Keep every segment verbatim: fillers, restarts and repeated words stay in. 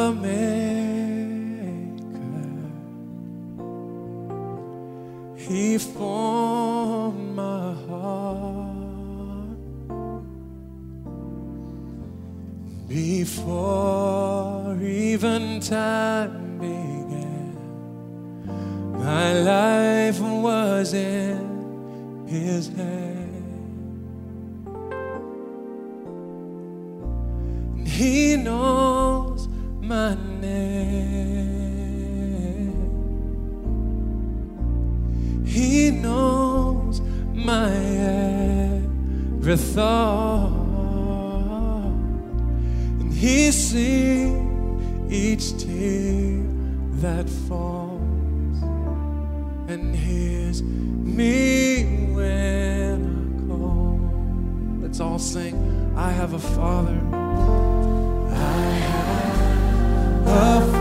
the Maker. He formed my heart before even time began. My life was in His hand. He knows my name. He knows my every thought. And He sees each tear that falls, and hears me when I call. Let's all sing. I have a Father. A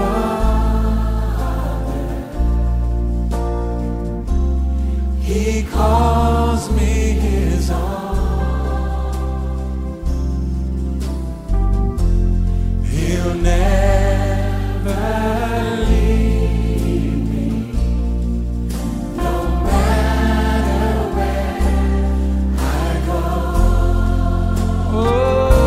Father, He calls me His own. He'll never leave me, no matter where I go. Oh,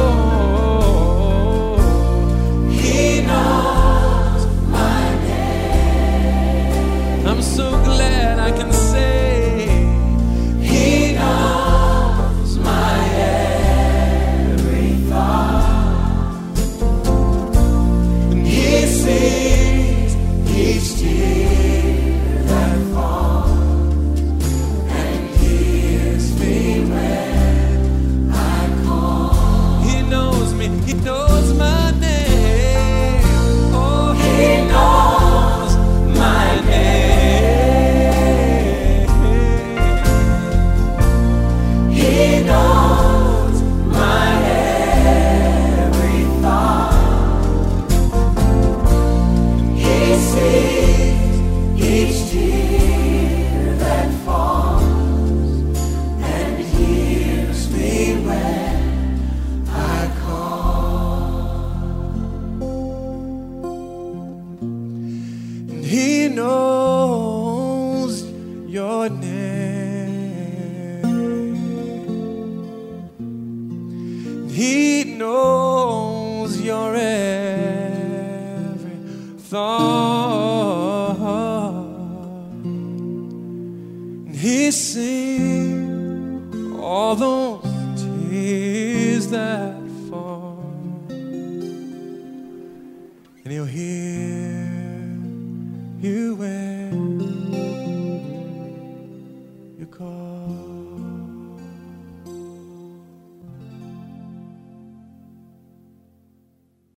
I'm so glad I can say He knows my every thought, and He sees each tear that falls, and hears me when I call. He knows me, He knows my name. Oh, He knows my name. He knows my every thought. He sees each tear that falls, and hears me when I call. And He knows your name. He knows your every thought, and He sees all those tears that fall, and He'll hear you when